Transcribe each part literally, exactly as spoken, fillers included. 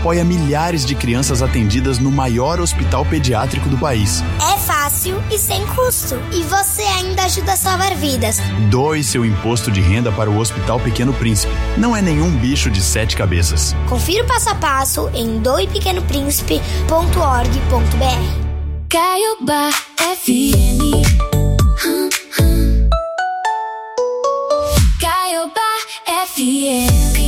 apoia milhares de crianças atendidas no maior hospital pediátrico do país. É fácil e sem custo. E você ainda ajuda a salvar vidas. Doe seu imposto de renda para o Hospital Pequeno Príncipe. Não é nenhum bicho de sete cabeças. Confira o passo a passo em doe pequeno príncipe ponto org ponto b r. Caiobá F M. Caiobá F M.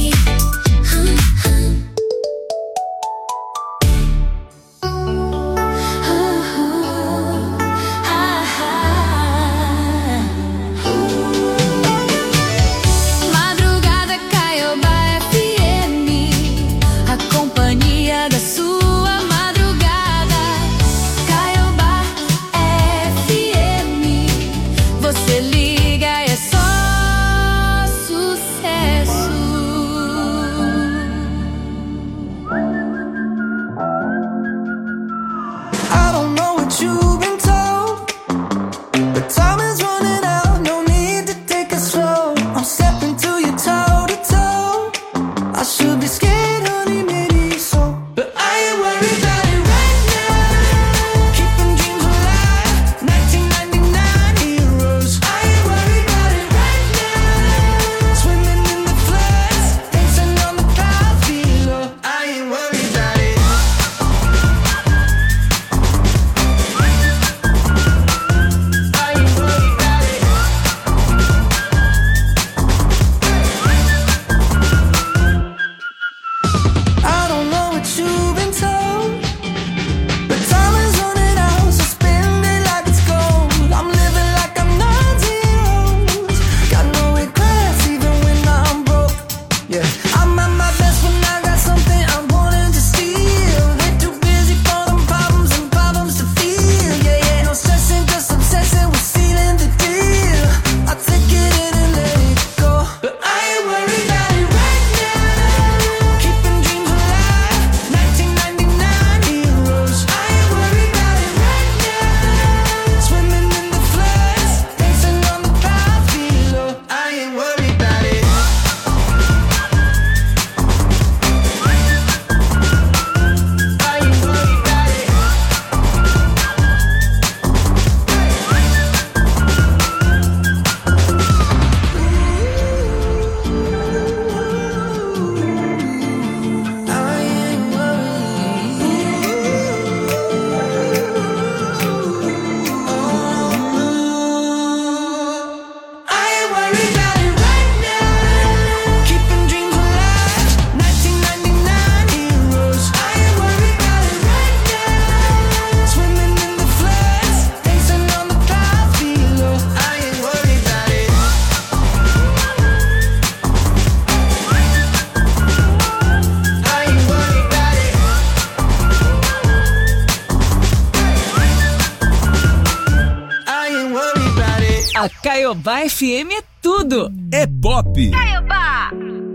A Caiobá F M é tudo. É pop. Caiobá.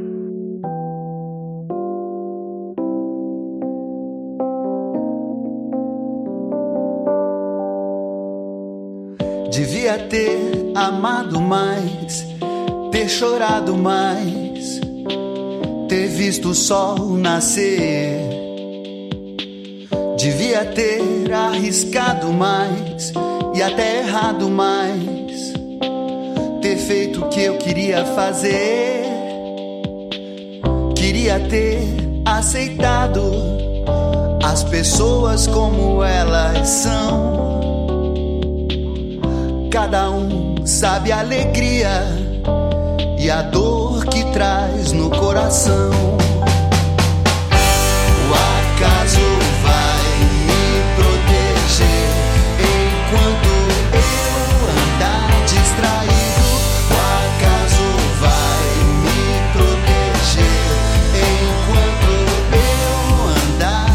Devia ter amado mais, ter chorado mais, ter visto o sol nascer. Devia ter arriscado mais e até errado mais, ter feito o que eu queria fazer. Queria ter aceitado as pessoas como elas são. Cada um sabe a alegria e a dor que traz no coração. O acaso vai me proteger enquanto eu andar distraído. O acaso vai me proteger enquanto eu andar.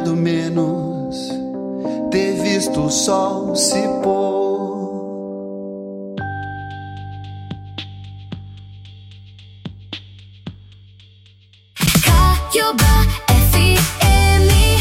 olhado menos, ter visto o sol se pôr. Caiobá F M.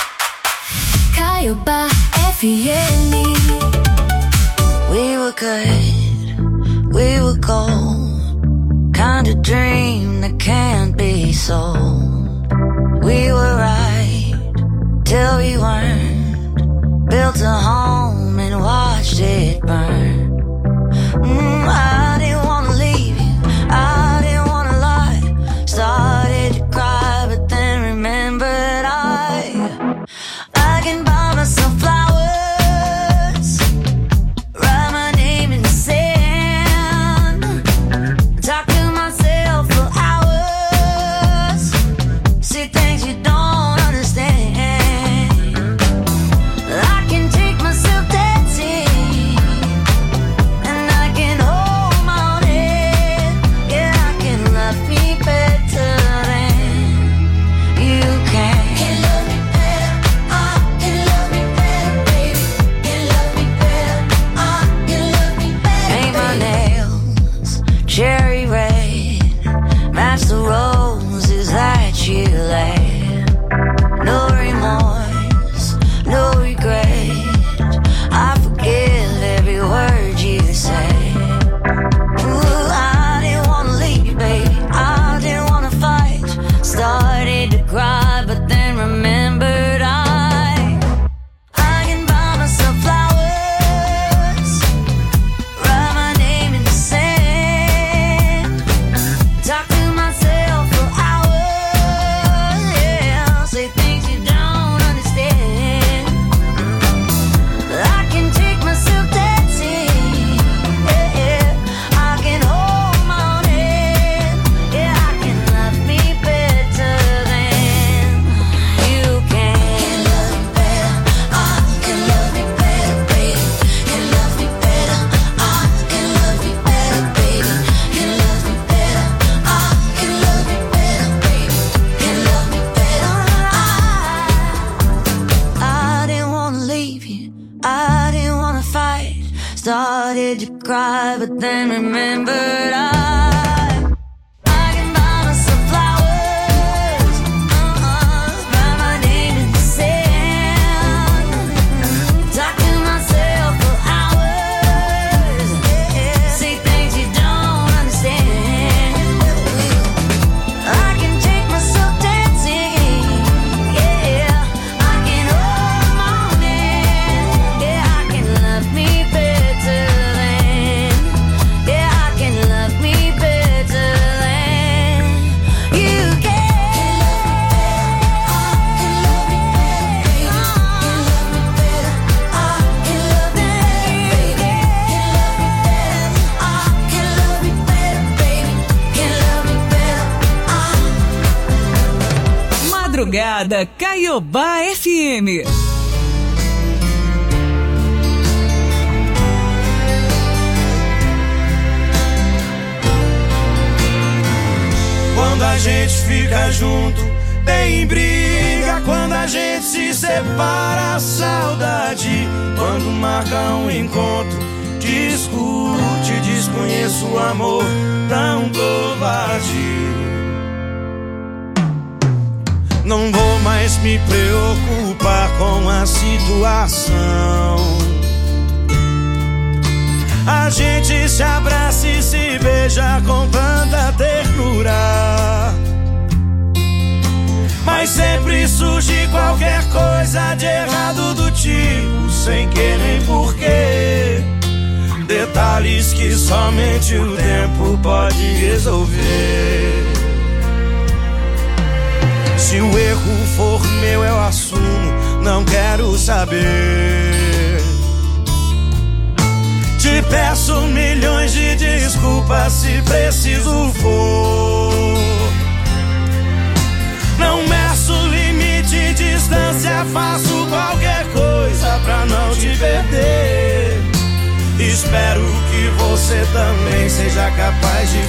Caiobá F M. We were good, we were gold, kind of dream that can't be sold. We were right till we weren't, built a home and watched it burn. Mm, I didn't wanna leave you, I didn't wanna lie. Started to cry but then remembered I I can buy myself flowers, write my name in the sand, talk to myself for hours, see things you don't understand. I can take myself dancing, and I can hold my own head. Yeah, I can love me better than you can. Can love me better, I can love me better, baby. Can love me better, I can love me better. Paint my nails cherry red, match the roses that you laid. No remorse, no regret, I forgive every word you say. Ooh, I didn't wanna leave you, baby, I didn't wanna fight. Started to cry but then remembered I I can buy myself flowers, write my name in the sand, talk to myself for hours, yeah, say things you don't understand. I can take myself dancing, yeah, yeah. I can hold my own head, yeah, I can love me better than you can. Can love me better, I can love me better, baby. Can love me better, I can love me better, baby. Can love me better, I can love me better, baby. Can love me better, I I didn't wanna leave you, I didn't wanna fight. Started to cry but then remembered I I can buy myself flowers, uh-uh, write my name in the sand, talk to myself for hours, yeah, say things you don't understand. I can take myself dancing, yeah, I can hold my own hand, yeah, I can love me better than, yeah, I can love me better than you can. Can love me better, I can love me better, baby. Can love me better, I can love me better, baby. Can love me better, I can love me better, I Madrugada Caiobá F M. Quando a gente fica junto, tem briga. Quando a gente se separa, saudade. Quando marca um encontro, discute. Desconheço o amor tão covarde. Não vou mais me preocupar com a situação. A gente se abraça e se beija com tanta ternura, mas sempre surge qualquer coisa de errado do tipo, sem querer nem porquê. Detalhes que somente o tempo pode resolver. Se o erro for meu eu assumo, não quero saber. Te peço milhões de desculpas se preciso for. Não meço limite e distância, faço qualquer coisa pra não te perder. Espero que você também seja capaz de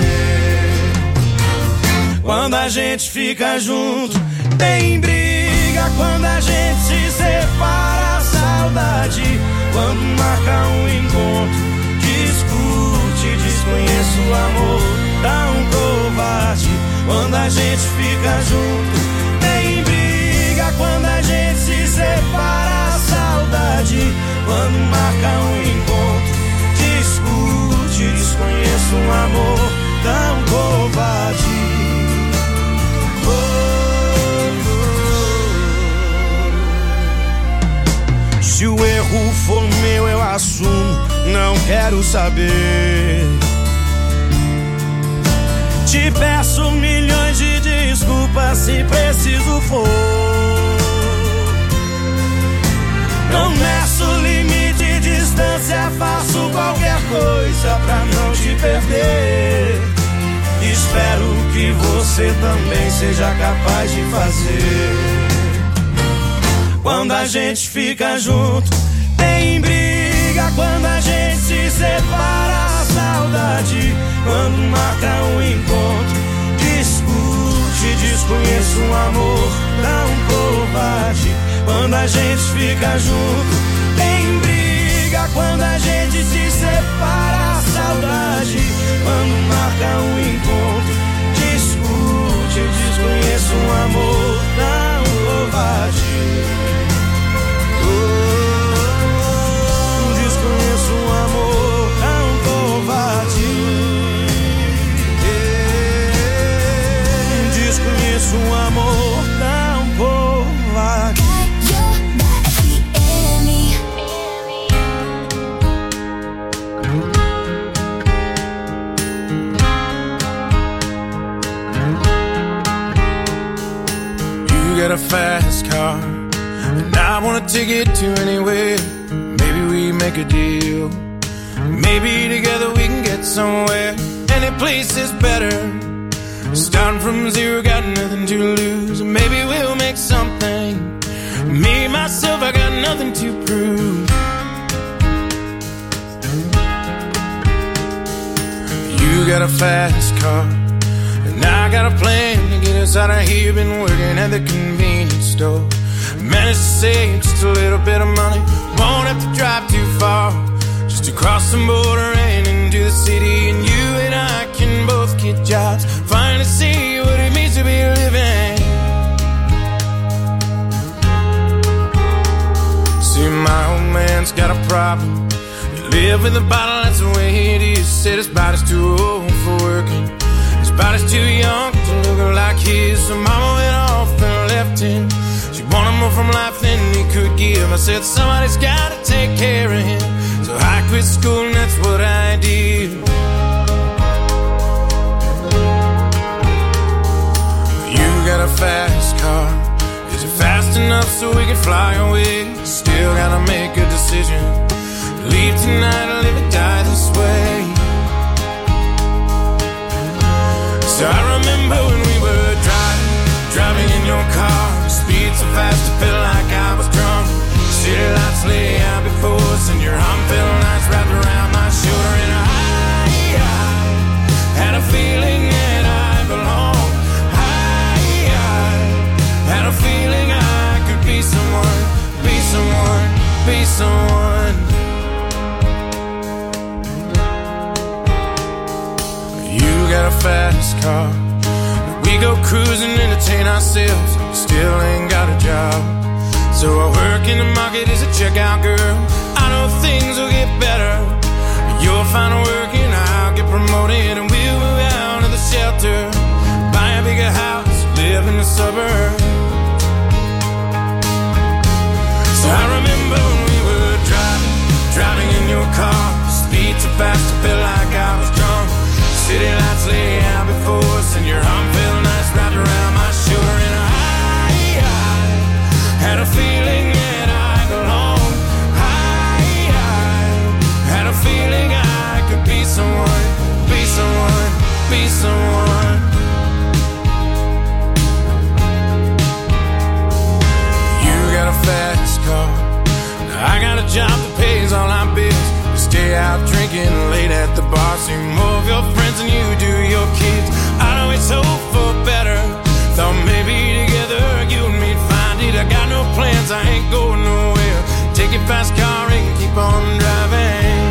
fazer. Quando a gente fica junto, tem briga. briga quando a gente se separa. Saudade quando marca um encontro. Discute, desconheço o amor, dá um covarde quando a gente fica junto. Tem briga quando a gente se separa. Saudade quando marca um encontro. Discute, desconheço o amor, dá um covarde. Oh, oh. Se o erro for meu eu assumo, não quero saber. Te peço milhões de desculpas se preciso for. Não meço limite, distância, faço qualquer coisa pra não te perder. Espero que você também seja capaz de fazer. Quando a gente fica junto, tem briga quando a gente se separa. Saudade quando marca um encontro. Discute, desconheço um amor, dá um covarde quando a gente fica junto. Tem briga quando a gente se separa. Saudade quando marca um encontro. Discute, desconheço um amor, dá um covarde. Oh, desconheço um amor, dá um covarde. Desconheço um amor, dá um covarde. Got a fast car, and I wanna take it to anywhere. Maybe we make a deal. Maybe together we can get somewhere. Any place is better. Starting from zero, got nothing to lose. Maybe we'll make something. Me, myself, I got nothing to prove. You got a fast car, and I got a plan to get us out of here. Been working at the convenience store. Managed to save just a little bit of money. Won't have to drive too far, just to cross the border and into the city. And you and I can both get jobs, finally see what it means to be living. See, my old man's got a problem. He live with a bottle, that's the way it is. Said his body's too old for working. His body's too young to look like his. So mama went off and left him. She wanted more from life than he could give. I said somebody's gotta take care of him. So I quit school and that's what I did. You got a fast car. Is it fast enough so we can fly away? Still gotta make a decision. Leave tonight or live or die this way. So I remember when we were driving, driving in your car. Speed so fast it felt like I was drunk. City lights lay out before us, and your arm felt nice wrapped around my shoulder. And I, I had a feeling that I belonged. I, I had a feeling I could be someone, be someone, be someone. You got a fast car. We go cruising, entertain ourselves. Still ain't got a job. So I work in the market as a checkout girl. I know things will get better. You'll find work and I'll get promoted. And we'll move out of the shelter, buy a bigger house, live in the suburbs. So I remember when we were driving, driving in your car. Speed so fast it felt like I was drunk. City lights lay out before us, and your arm felt nice wrapped around my shoulder. And I, I had a feeling that I belonged. I, I had a feeling I could be someone, be someone, be someone. You got a fast car. I got a job that pays all our bills. We stay out drinking late at the bar. See more of your friends than you do your kids. I know it's hope for better. Thought maybe together you and me'd find it. I got plans, I ain't going nowhere. Take your fast car and keep on driving.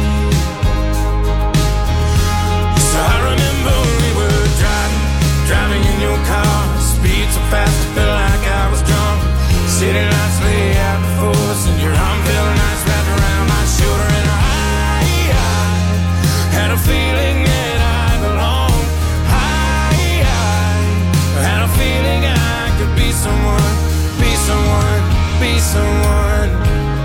So I remember when we were driving, driving in your car. Speed so fast, I felt like I was drunk. City lights lay out before us, and your arm felt nice wrapped around my shoulder. And I, I had a feeling that I belonged. I, I had a feeling I could be someone, be someone, be someone.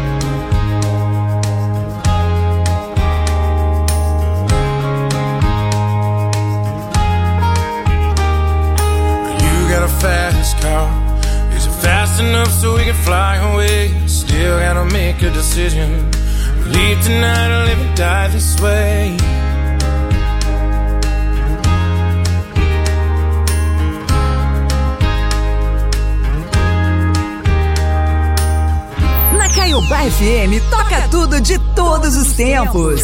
You got a fast car. Is it fast enough so we can fly away? Still gotta make a decision. Leave tonight or live and die this way. Na Caiobá F M, toca tudo de todos os tempos.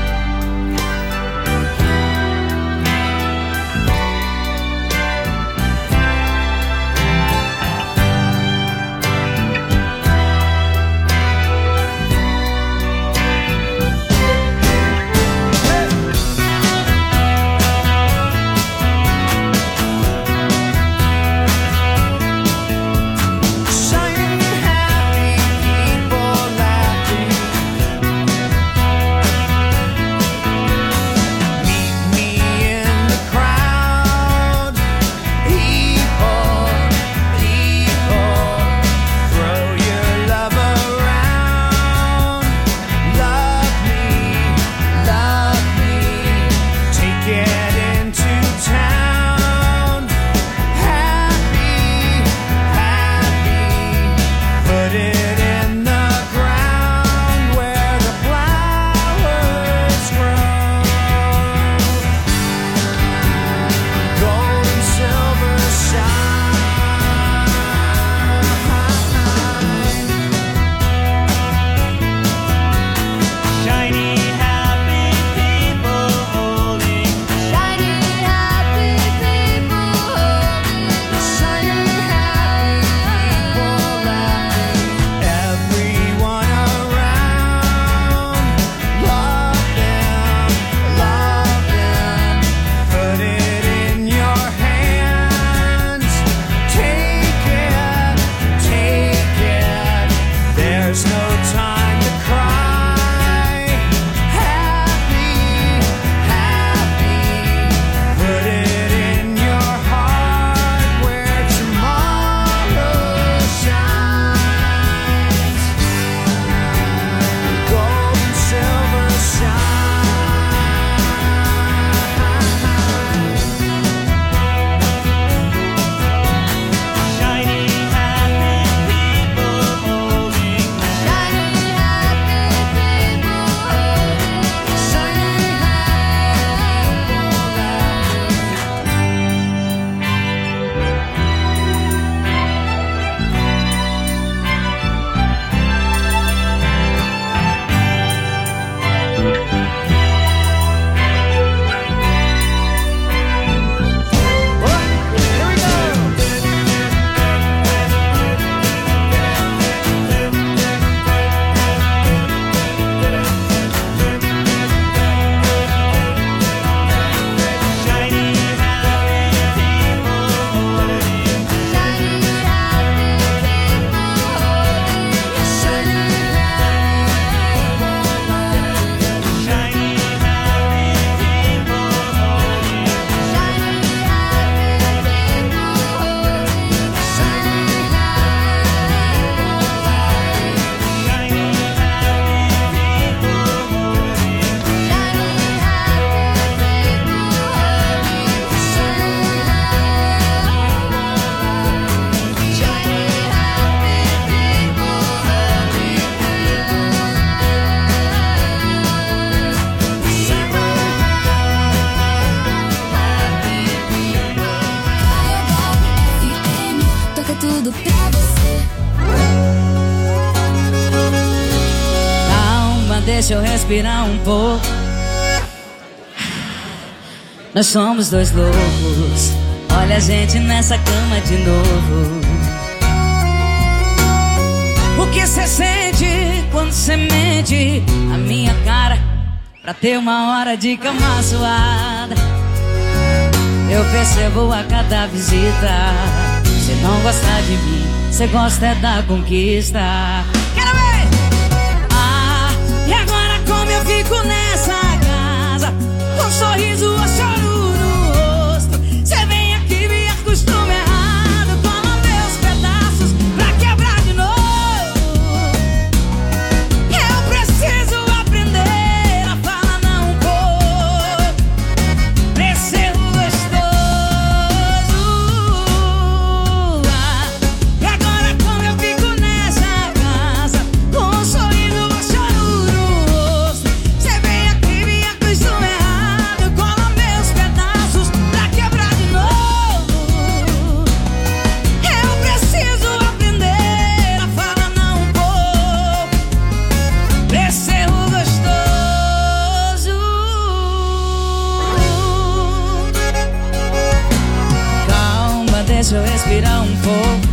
deixa eu respirar um pouco. Nós somos dois loucos, olha a gente nessa cama de novo. que cê sente quando cê mente a minha cara pra ter uma hora de cama suada? Eu percebo a cada visita, cê não gosta de mim, cê gosta é da conquista. Quero ver! Ah, e agora como eu fico nessa casa, com um sorriso ou choro no rosto? Cê vem aqui, me acostuma errado, cola meus pedaços pra quebrar de novo. Eu preciso aprender a falar não vou, pra ser gostoso. Ah, e agora como eu fico nessa casa, com um sorriso ou choro no rosto? Cê vem aqui, me acostuma errado, cola meus pedaços pra quebrar de novo. Eu preciso aprender a falar não vou, pra ser gostoso. Calma, deixa eu respirar um pouco.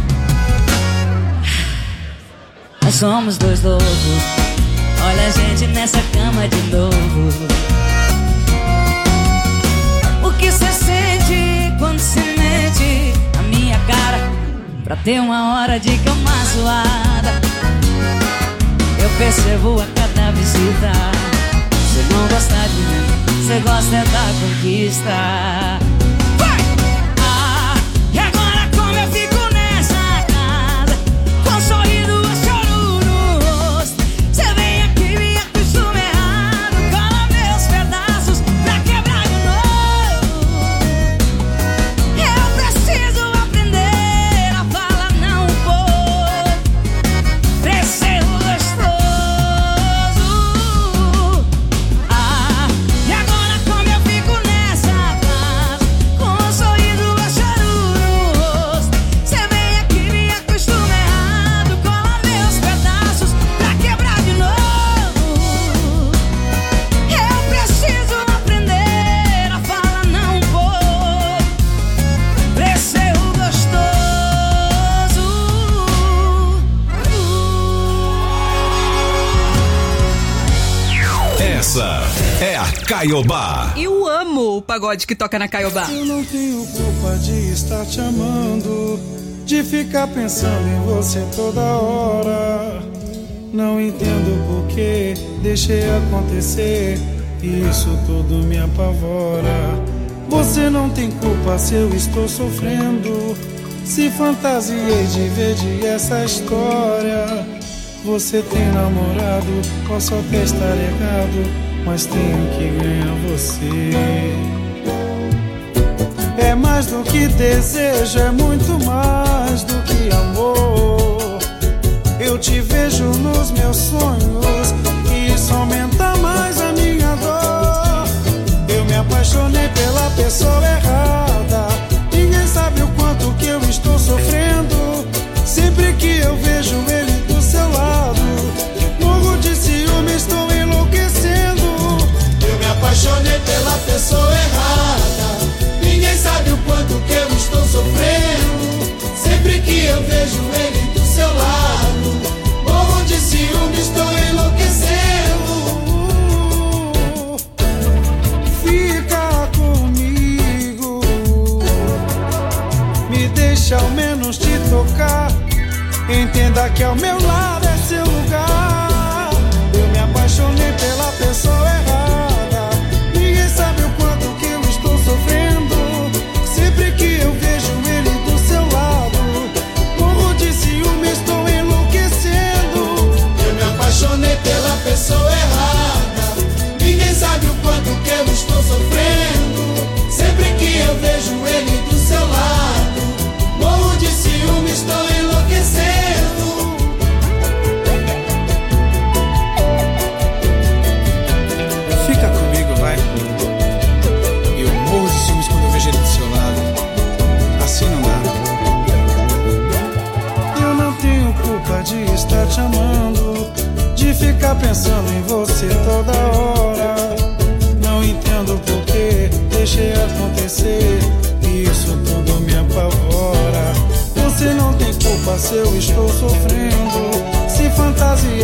Nós somos dois loucos, olha a gente nessa cama de novo. O que cê sente quando cê mente a minha cara pra ter uma hora de cama suada? Eu percebo a cada visita, cê não gosta de mim, cê gosta é da conquista. Vai! Ah, e agora como eu fico nessa casa, com um sorriso ou choro no rosto? Cê vem aqui, me acostuma errado, cola meus pedaços pra quebrar de novo. Eu preciso aprender a falar não vou, pra ser gostoso. Ah, e agora como eu fico nessa casa, com um sorriso ou choro no rosto? Cê vem aqui, me acostuma errado, cola meus pedaços pra quebrar de novo. Eu preciso aprender a falar não vou, pra ser gostoso. Essa é a Caiobá. Eu amo o pagode que toca na Caiobá. Eu não tenho culpa de estar te amando, de ficar pensando em você toda hora. Não entendo por que deixei acontecer, isso tudo me apavora. Você não tem culpa se eu estou sofrendo, se fantasiei de ver de essa história. Você tem namorado, posso até estar errado, mas tenho que ganhar você. É mais do que desejo, é muito mais do que amor. Eu te vejo nos meus sonhos e isso aumenta mais a minha dor. Eu me apaixonei pela pessoa errada, ninguém sabe o quanto que eu estou sofrendo. Sempre que eu vejo ele do seu lado, morro de ciúme, estou enlouquecendo. Eu me apaixonei pela pessoa errada, ninguém sabe o quanto que eu estou sofrendo. Sempre que eu vejo ele do seu lado, morro de ciúme, estou enlouquecendo. Fica comigo, me deixa ao menos te tocar. Entenda que ao meu lado é seu lugar. Eu me apaixonei pela pessoa errada, ninguém sabe o quanto que eu estou sofrendo. Sempre que eu vejo ele do seu lado, morro de ciúme, estou enlouquecendo. Eu me apaixonei pela pessoa errada, ninguém sabe o quanto que eu estou sofrendo. Sempre que eu vejo ele do seu lado, morro de ciúme, estou enlouquecendo. Fica comigo, vai. Eu morro de ciúmes quando eu vejo ele do seu lado. Assim não dá. Eu não tenho culpa de estar te amando, de ficar pensando em você toda hora. Não entendo por que deixei acontecer, isso tudo me apavora. Você não tem culpa se eu estou sofrendo, se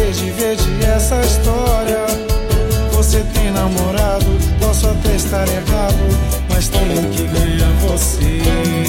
cansei de ver de essa história. Você tem namorado, posso até estar errado, mas tenho que ganhar você.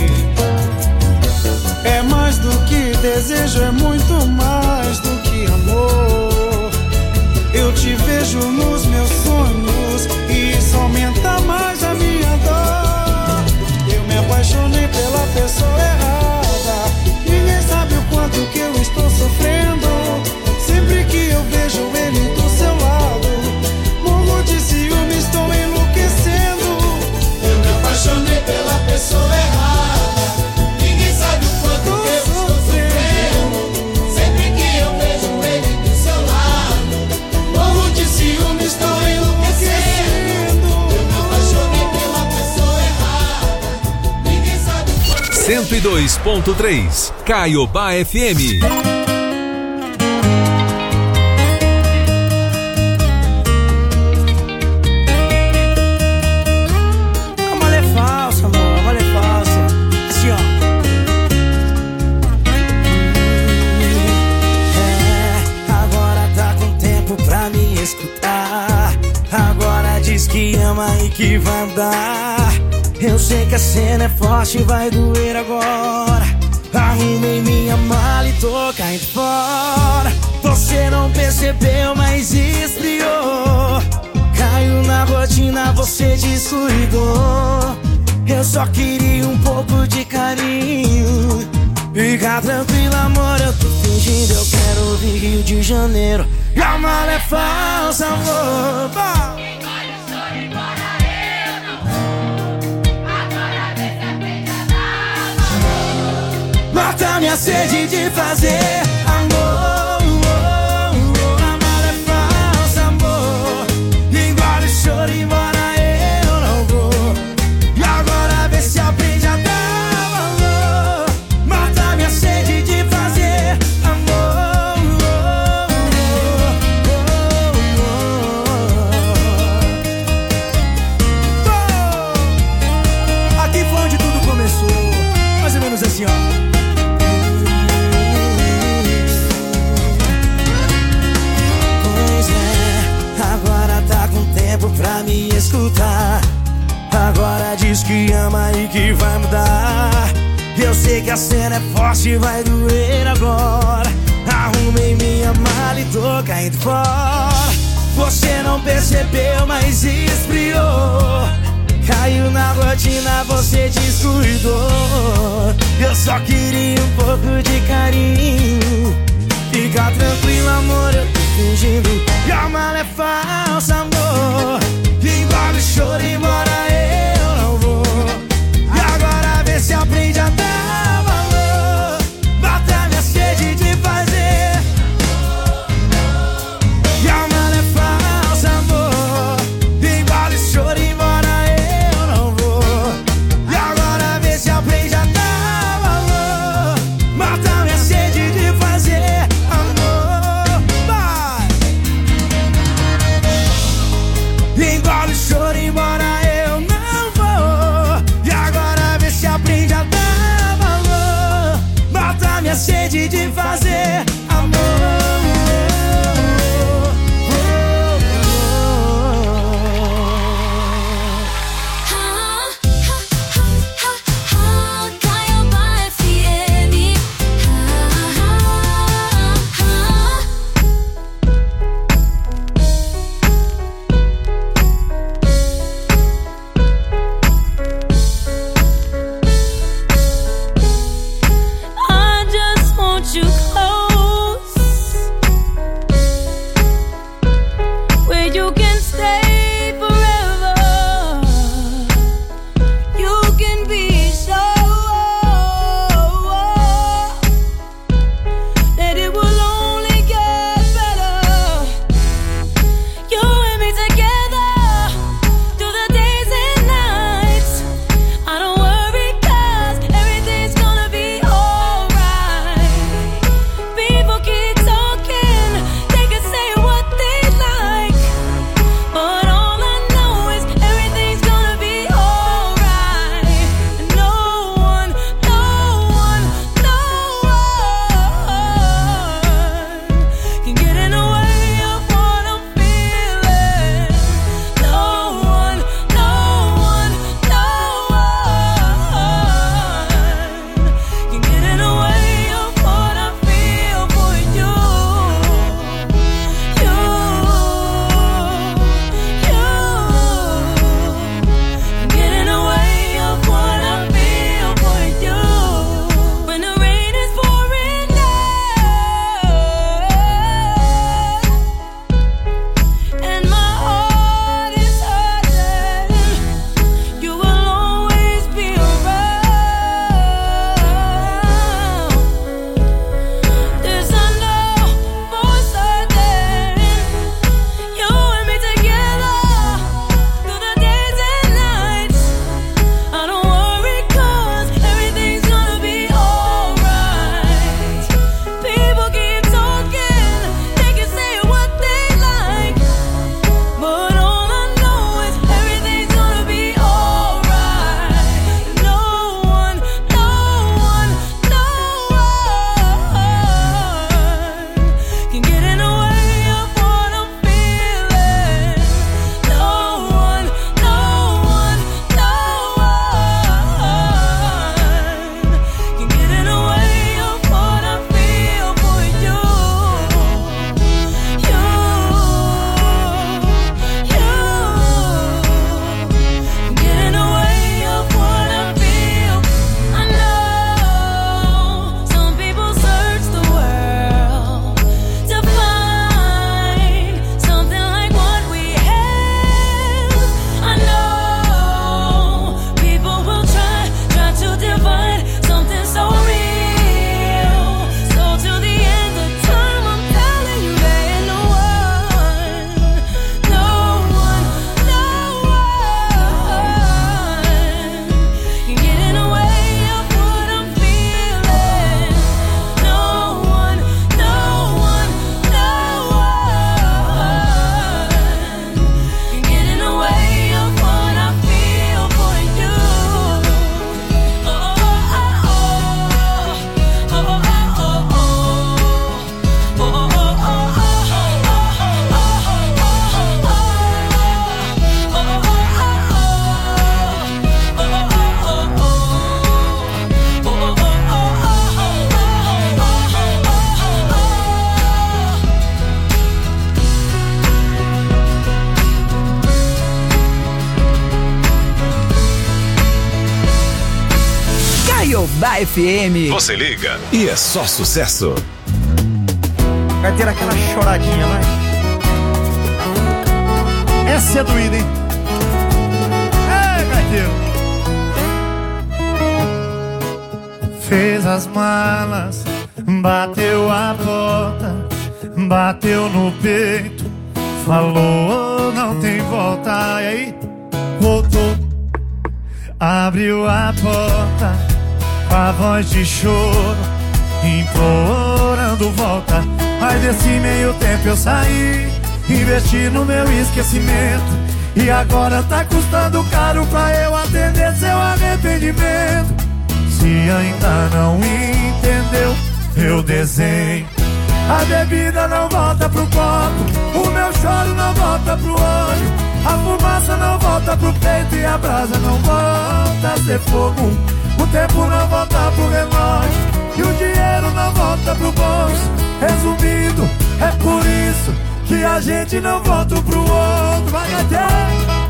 É mais do que desejo, é muito mais do que amor. Eu te vejo nos meus sonhos e isso aumenta mais a minha dor. Eu me apaixonei pela pessoa errada. Ninguém sabe o quanto que eu estou sofrendo. Sempre que eu vejo ele do seu lado, morro de ciúme, estou enlouquecendo. Eu me apaixonei pela pessoa errada. Ninguém sabe o quanto que eu estou sofrendo. Sempre que eu vejo ele do seu lado, morro de ciúme, estou enlouquecendo. Eu me apaixonei pela pessoa errada. Ninguém sabe o quanto. cento e dois ponto três Caiobá F M. Que ama e que vai mudar. Eu sei que a cena é forte, vai doer agora. Arrumei minha mala e tô caindo fora. Você não percebeu, mas esfriou. Caiu na rotina, você descuidou. Eu só queria um pouco de carinho. Fica tranquilo, amor, eu tô fingindo. Eu quero ouvir Rio de Janeiro. E a mala é falsa, amor. Vai. Mata minha sede de fazer amor. Amar é falso, amor. Engole o choro e embora eu não vou. E agora vê se aprende a dar valor. Mata minha sede de fazer amor. Aqui foi onde tudo começou. Mais ou menos assim, ó. Pra me escutar. Agora diz que ama e que vai mudar. Eu sei que a cena é forte e vai doer agora. Arrumei minha mala e tô caindo fora. Você não percebeu, mas esfriou. Caiu na rotina, você descuidou. Eu só queria um pouco de carinho. Fica tranquilo, amor, eu tô fingindo. E a mala é falsa, amor. Embora o choro, embora eu não vou. E agora vê se aprende a dar valor. Bata minha sede de fazer. E a mala é falsa, amor. Embora o choro, embora eu não vou. E agora vê se aprende a dar valor. Bata minha sede de fazer. Engole o choro, embora Caiobá F M. Você liga e é só sucesso. Vai ter aquela choradinha, vai. Essa é doída, hein? Ei, gaiteiro. Fez as malas, bateu a porta, bateu no peito, falou não tem volta. E aí, voltou, abriu a porta, com a voz de choro, implorando volta. Mas nesse meio tempo eu saí, investi no meu esquecimento, e agora tá custando caro pra eu atender seu arrependimento. Se ainda não entendeu, eu desenho. A bebida não volta pro copo, o meu choro não volta pro olho, a fumaça não volta pro peito e a brasa não volta a ser fogo. O tempo não volta pro relógio e o dinheiro não volta pro bolso. Resumindo, é por isso que a gente não volta pro outro. Vai, gaiteiro!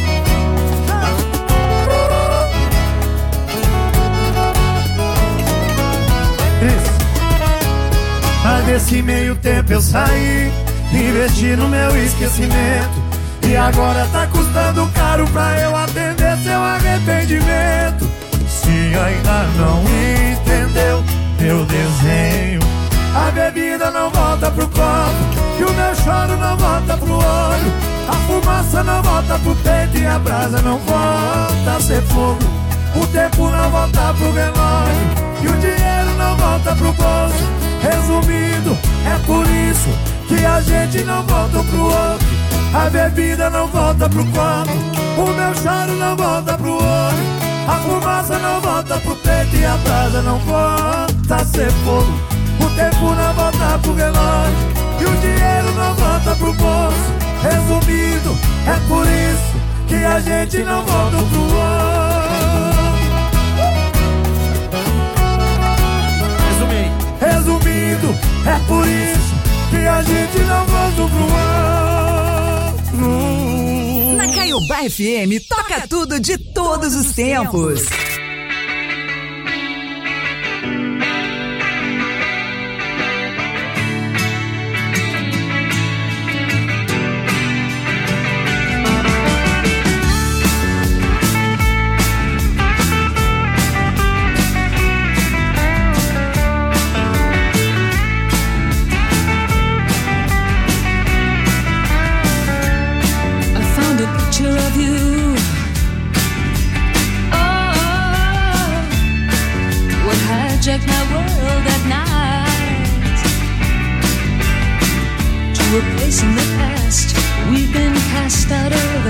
Mas nesse meio tempo eu saí, investi no meu esquecimento, e agora tá custando caro pra eu atender seu arrependimento. Se ainda não entendeu, eu desenho. A bebida não volta pro copo, e o meu choro não volta pro olho, a fumaça não volta pro peito e a brasa não volta a ser fogo. O tempo não volta pro relógio e o dinheiro não volta pro bolso. Resumindo, é por isso que a gente não volta pro outro. A bebida não volta pro copo, o meu choro não volta pro olho, a fumaça não volta pro peito e a brasa não volta a ser fogo. O tempo não volta pro relógio e o dinheiro não volta pro bolso. Resumindo, é por isso que a gente não volta pro outro. Resumindo, é por isso que a gente não volta pro outro. Na Caiobá F M, toca tudo de todos os tempos. Of you, oh, what hijacked my world at night, to a place in the past we've been cast out of.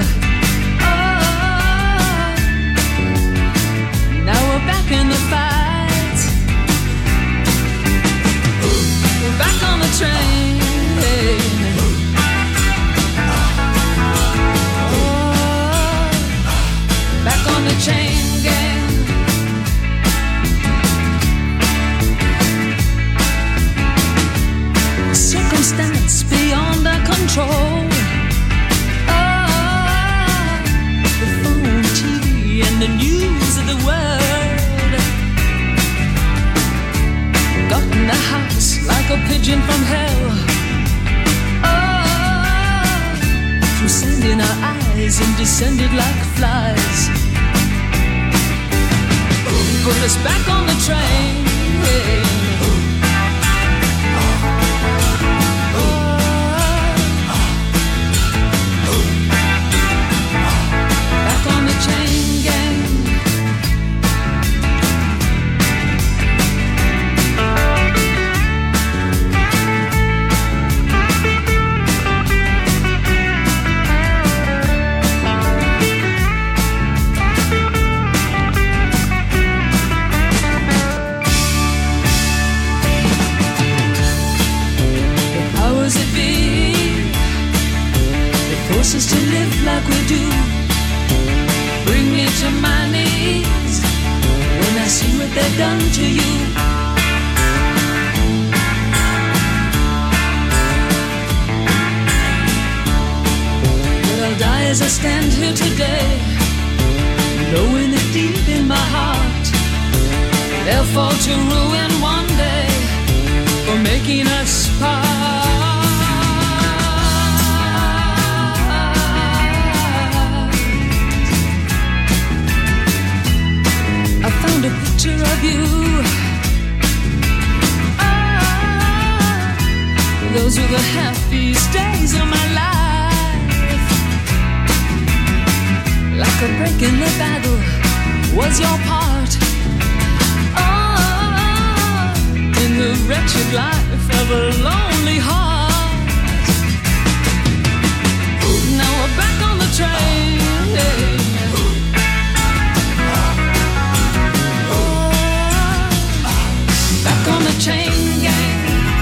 Oh, now we're back in the fight, we're back on the train. Back on the chain gang. Circumstance beyond our control. Oh, the phone, T V, and the news of the world got in the house like a pigeon from hell. Oh, through sand in our eyes and descended like flies. Put us back on the train. Yeah. Back on the chain gang. Us to live like we do, bring me to my knees when I see what they've done to you. But I'll die as I stand here today, knowing that deep in my heart they'll fall to ruin one day for making us part. I found a picture of you. Ah, those were the happiest days of my life. Like a break in the battle was your part. Oh, in the wretched life of a lonely heart. Now we're back on the train. Back on the chain gang.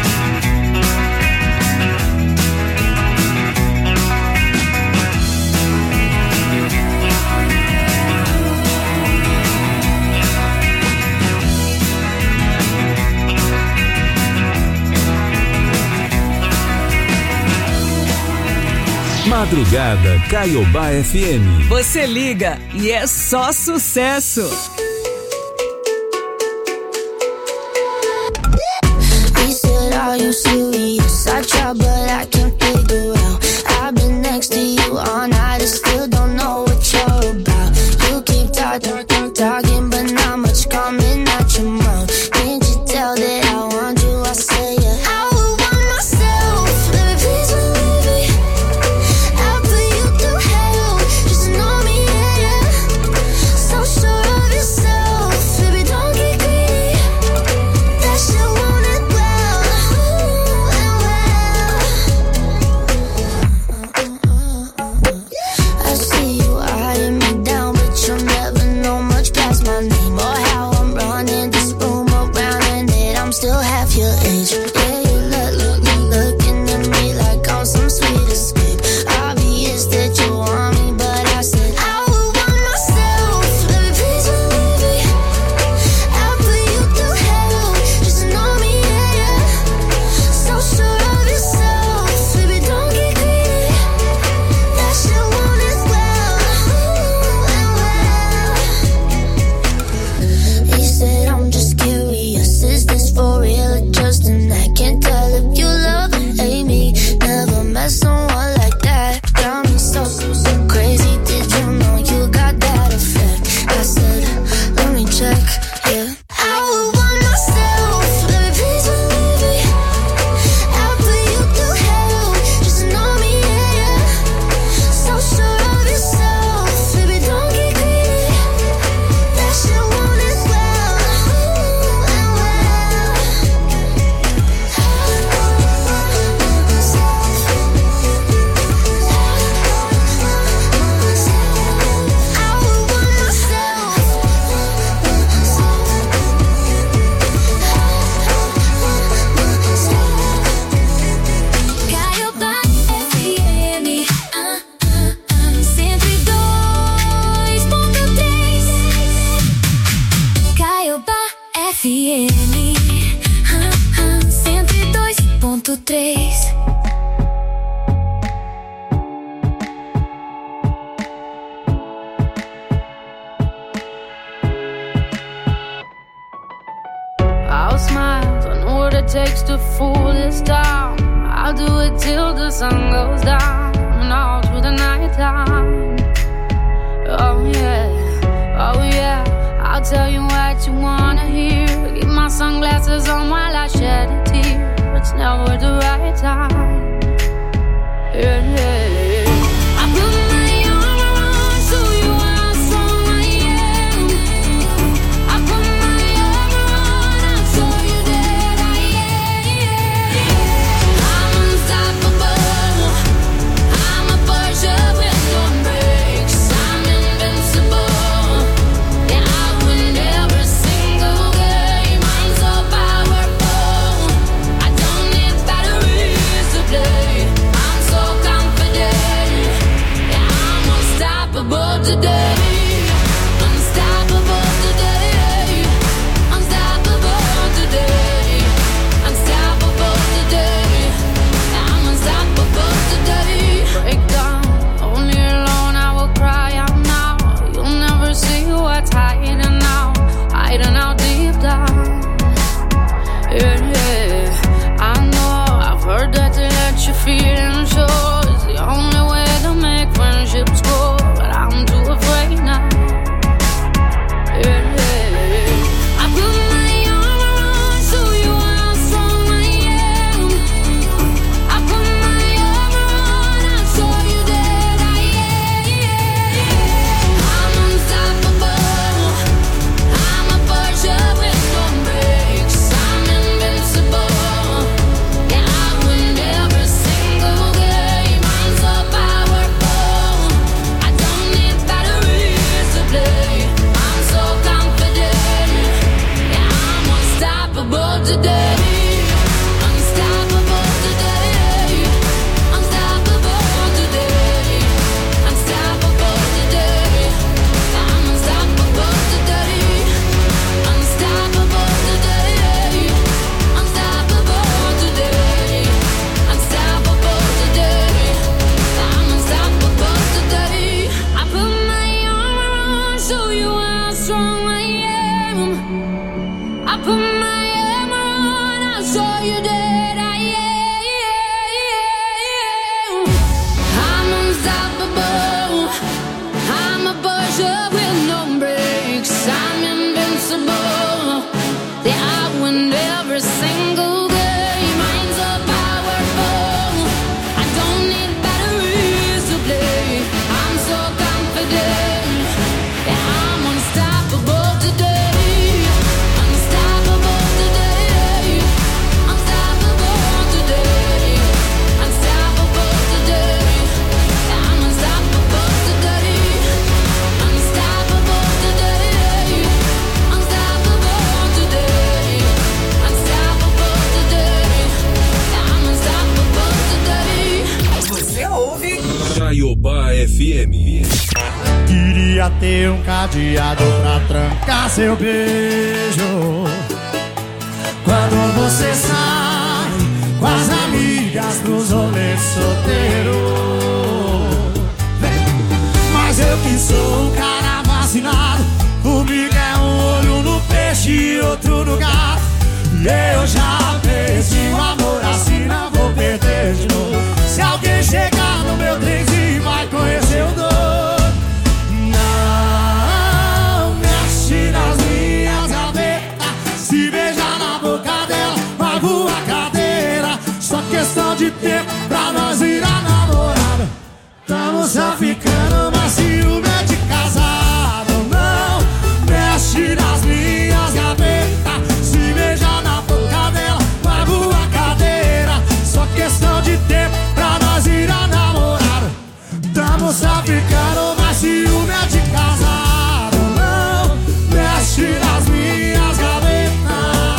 Madrugada Caiobá F M. Você liga e é só sucesso. He said, are you serious? I tried but I can't figure out. I've been next to you all night and still don't know what you're about. You keep talking, talking but not much coming out your mouth. Can't you tell that I want you? I say yeah. I would want myself. Baby, please believe me. I'll put you through hell. Just know me, yeah, yeah. So sure of yourself. Baby, don't get greedy. That shit won't end well. Ooh, and well. I see you eyeing me down, but you'll never know much past my name or how I'm running this room around and that I'm still half your age. Yeah, you look, look, look, looking at me like I'm some sweet escape. Obvious that you want me, but I said I would want myself. Baby, please believe me. I'll put you through hell. Just know me, yeah, yeah. So sure of yourself. Baby, don't get greedy. That shit won't end well. Ooh, and well. He said, I'm just curious. Is this for real or just an act? Can't tell if you love or hate me. Never met someone like that. Got me so, so crazy. Did you know you got that effect? I said, let me check, yeah. I would want myself. Baby, please believe me. I'll put you through hell. Just know me, yeah, yeah. So sure of yourself. Baby, don't get greedy. That shit won't end well. Ooh, and well. I would want myself. Caiobá F M, ah, ah, ah, cento e dois ponto três. Caiobá F M, ah, ah, cento e dois ponto três. I'll smile, I know what it takes to fool this town. I'll do it till the sun goes down and all through the night time. Oh yeah, oh yeah, I'll tell you what you wanna hear. Keep my sunglasses on while I shed a tear. It's never the right time. Yeah, yeah, yeah. I put my armor on so you are someone I am. I put my armor on, I'll show you that I am. I'm unstoppable. I'm a Porsche with no brakes. I'm invincible. Yeah, I win every single game. I'm so powerful. I don't need batteries to play. Caiobá F M. Queria ter um cadeado pra trancar seu beijo. Quando você sai com as amigas pros rolês solteiro. Mas eu que sou um cara vacinado, comigo é um olho no peixe e outro no gato. E eu já perdi o amor, assim não vou perder de novo. Se alguém chegar no meu trenzinho vai conhecer o doido. Não mexe nas minhas gavetas, se beijar na boca dela vai voar cadeira. Só questão de tempo pra nós virar namorada. Tamo só ficando, mas ciúme é de casado. Não mexe nas minhas gavetas, se beijar na boca dela vai voar cadeira. Só questão de tempo pra nós virar namorada. Tamo só ficando, mas ciúme é de casado. Não mexe nas minhas gavetas.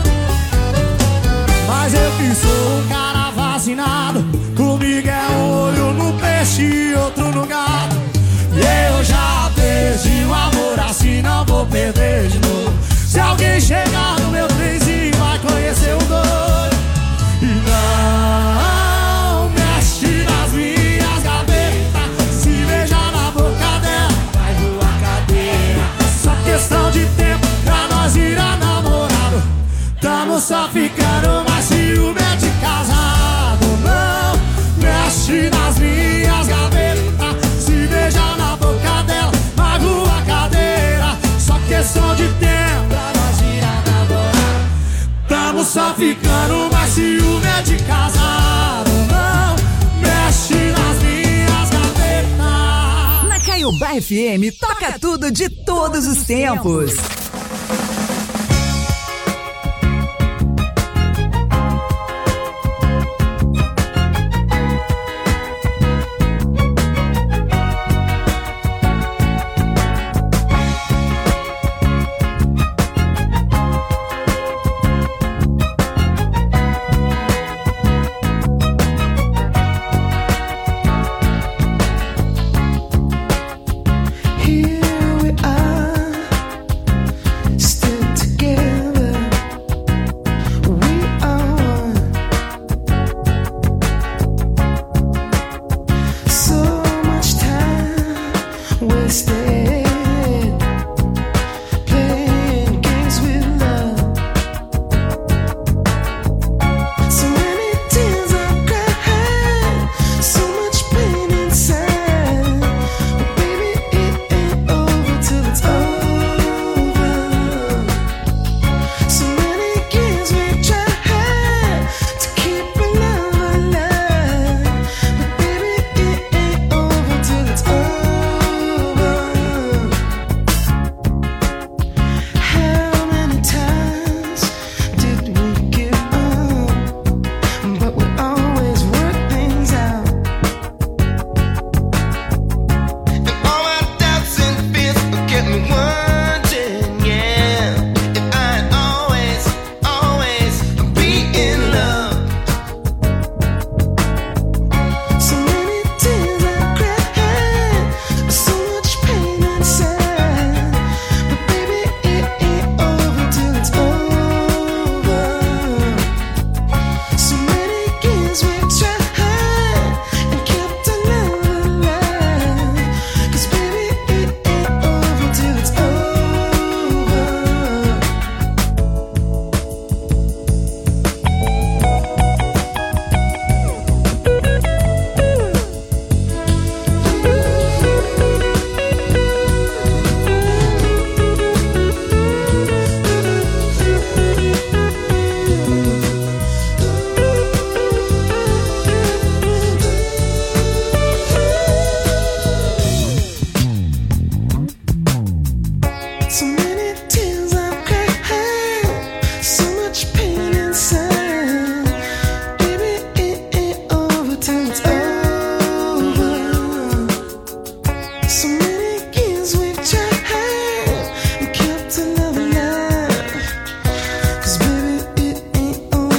Mas eu que sou um cara vacinado, comigo é um olho no peixe e outro no gato. E eu já perdi o amor, assim não vou perder de novo. Se alguém chegar no meu trenzinho vai conhecer o doido. E não mexe nas minhas gavetas, se beijar na boca dela vai voar cadeira. Só questão de tempo pra nós virar namorado. Tamo só ficando, mas ciúme é de casado. Não mexe nas minhas gavetas, se beijar na boca dela vai voar cadeira. Só questão de tempo pra nós virar namorado. Tamo só ficando, mas ciúme é de casado. Não mexe nas minhas gavetas. Na Caiobá F M, toca tudo de todos os tempos. Here we are,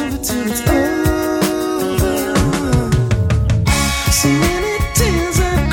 So many tears I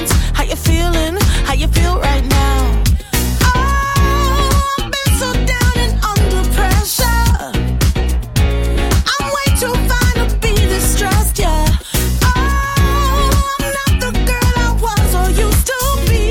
moments. How you feeling? How you feel right now? Oh, I've been so down and under pressure. I'm way too fine to be distressed, yeah. Oh, I'm not the girl I was or used to be.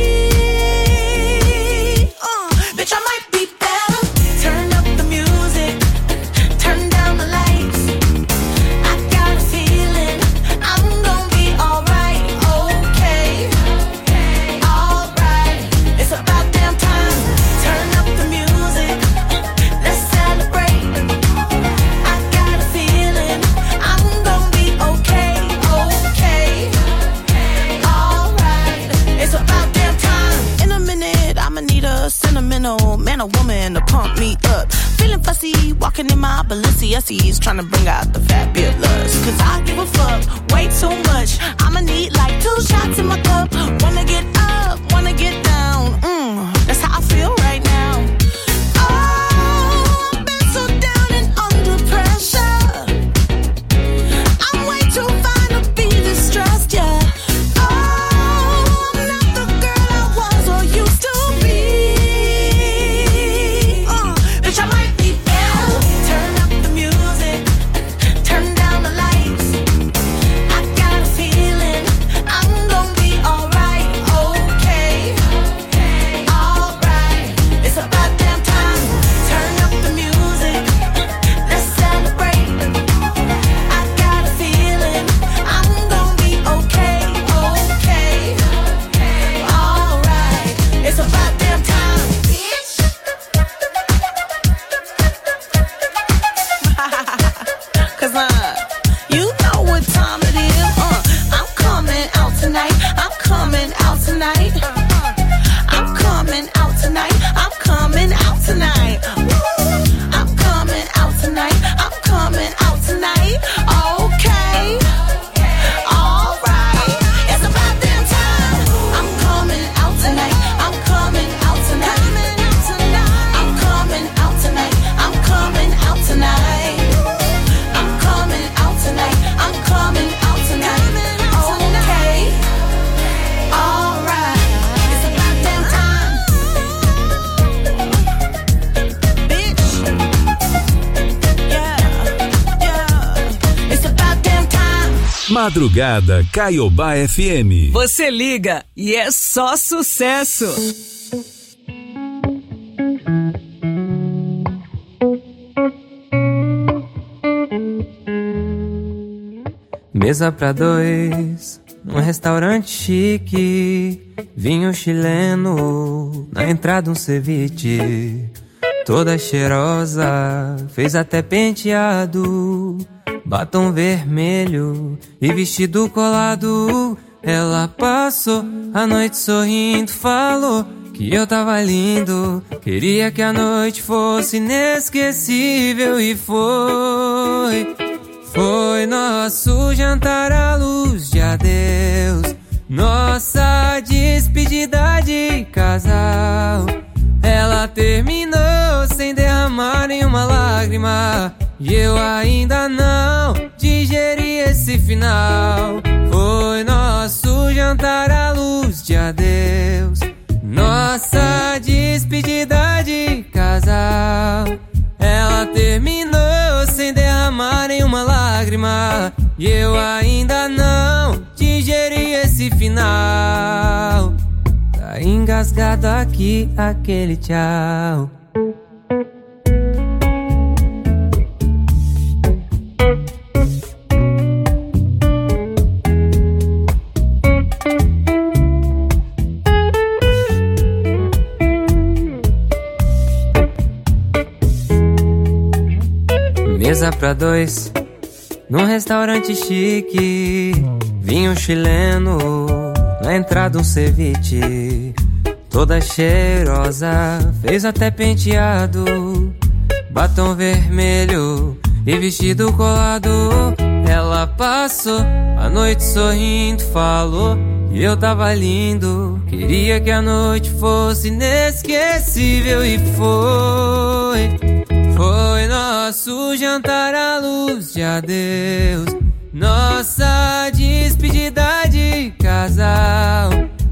Uh, bitch, I might be better. Turn up the music, turn down the lights. I got a feeling I'm gonna be alright, okay, alright. It's about damn time. Turn up the music, let's celebrate. I got a feeling I'm gonna be okay, okay, alright. It's about damn time. In a minute, I'ma need a sentimental man or woman to pump me up. Feeling fussy, walking in my Balenciennes, trying to bring out the fabulous. Cause I give a fuck way too much. I'ma need like two shots in my cup. Wanna get up, wanna get down. Mm, that's how I feel right now. Oh, I've been so down and under pressure. I'm way too fine to be distressed, yeah. Oh, I'm not the girl I was or used to be. Uh, bitch, I might be better. Turn up the music, turn down the lights. I got a feeling I'm gonna be alright, okay, alright. It's about damn time. Turn up the music, let's celebrate. I got a feeling I'm gonna be okay, okay, alright. It's about damn time, bitch. Cause uh, you know what time it is. Uh, I'm coming out tonight. I'm coming out tonight. I'm coming out tonight. I'm coming out tonight. Woo. I'm coming out tonight. I'm coming out tonight. Okay. Alright. It's about damn time. I'm coming out tonight. I'm coming out tonight. I'm coming out tonight. I'm coming out tonight. I'm coming out tonight. I'm coming out tonight. Okay. Alright. It's about damn time. Bitch. Yeah. Yeah. It's about damn time. Madrugada Caiobá F M. Você liga e é só sucesso. Mesa pra dois, num restaurante chique. Vinho chileno, na entrada um ceviche. Toda cheirosa, fez até penteado. Batom vermelho e vestido colado. Ela passou a noite sorrindo, falou que eu tava lindo. Queria que a noite fosse inesquecível e foi. Foi nosso jantar à luz de adeus, nossa despedida de casal. Ela terminou sem derramar nenhuma lágrima e eu ainda não digeri esse final. Foi nosso jantar à luz de adeus, nossa despedida de casal. Ela terminou sem derramar nenhuma lágrima e eu ainda não digeri esse final. Tá engasgado aqui aquele tchau. Mesa pra dois, num restaurante chique. Vinho chileno, na entrada um ceviche. Toda cheirosa, fez até penteado. Batom vermelho e vestido colado. Ela passou a noite sorrindo, falou que eu tava lindo. Queria que a noite fosse inesquecível e foi. Foi nosso jantar à luz de adeus, nossa despedida de casal.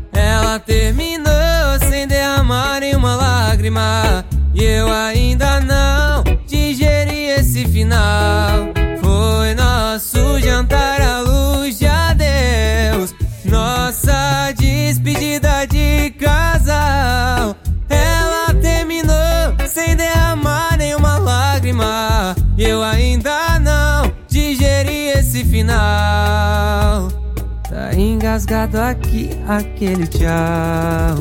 Ela terminou sem derramar nenhuma lágrima, e eu ainda não digeri esse final. Foi nosso jantar à luz de adeus, nossa despedida de casal. Ela terminou sem derramar nenhuma lágrima, e eu ainda não digeri esse final. Tá engasgado aqui aquele tchau.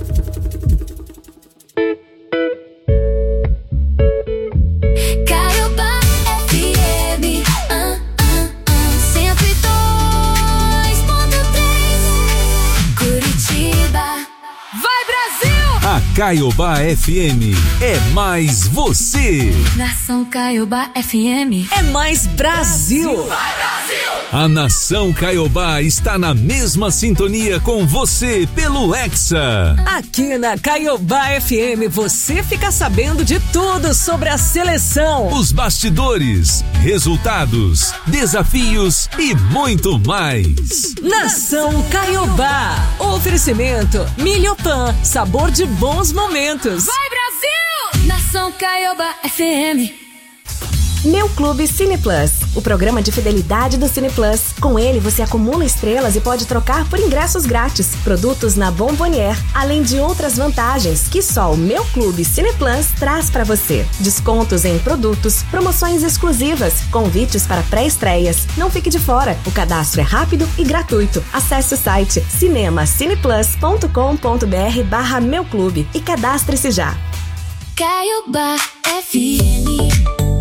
Caiobá F M, ah, ah, ah, cento e dois ponto três, Curitiba. Vai, Brasil! A Caiobá F M é mais você. Nação Caiobá F M é mais Brasil. Vai, Brasil! A Nação Caiobá está na mesma sintonia com você pelo Hexa. Aqui na Caiobá F M você fica sabendo de tudo sobre a seleção, os bastidores, resultados, desafios e muito mais. Nação Caiobá. Oferecimento Milhopan, sabor de bons momentos. Vai, Brasil! Nação Caiobá F M. Meu Clube Cine Plus, o programa de fidelidade do Cine Plus. Com ele você acumula estrelas e pode trocar por ingressos grátis, produtos na Bombonier, além de outras vantagens que só o Meu Clube Cine Plus traz para você. Descontos em produtos, promoções exclusivas, convites para pré-estreias. Não fique de fora, o cadastro é rápido e gratuito. Acesse o site cinemacineplus ponto com ponto br barra Meu Clube e cadastre-se já. Caiobá F M.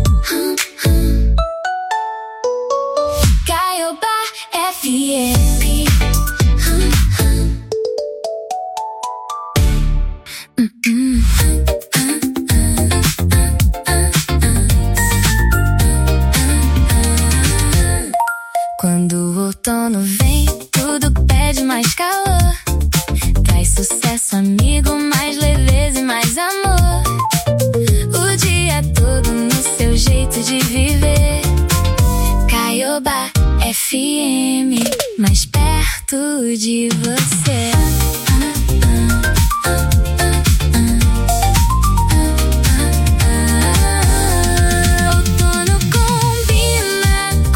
Caiobá F M. Quando o outono vem, tudo pede mais calor. Traz sucesso, amigo, mais leveza e mais amor. O dia todo no seu jeito de viver. Caiobá F M, mais perto de você.